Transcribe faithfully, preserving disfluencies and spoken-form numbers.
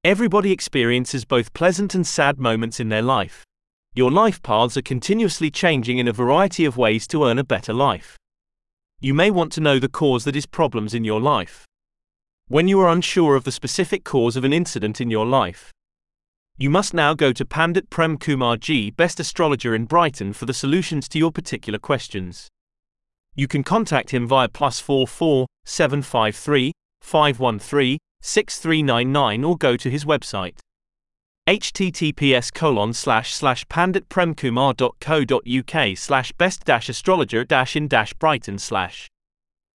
Everybody experiences both pleasant and sad moments in their life. Your life paths are continuously changing in a variety of ways to earn a better life. You may want to know the cause that is problems in your life. When you are unsure of the specific cause of an incident in your life, you must now go to Pandit Prem Kumar Ji, best astrologer in Brighton, for the solutions to your particular questions. You can contact him via plus four four seven five three five one three six three nine nine or go to his website https colon slash slash panditpremkumar dot co dot uk slash best dash astrologer dash in dash Brighton slash